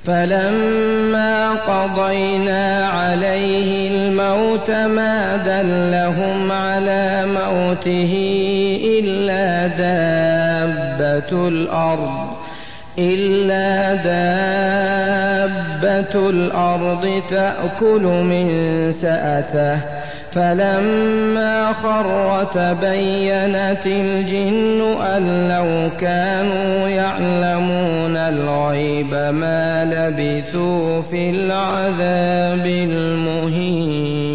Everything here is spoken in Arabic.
فلما قضينا عليه الموت ما دلهم على موته إلا دابة الأرض تأكل من سأته فلما خر تبينت الجن أن لو كانوا يعلمون الغيب ما لبثوا في العذاب المهين.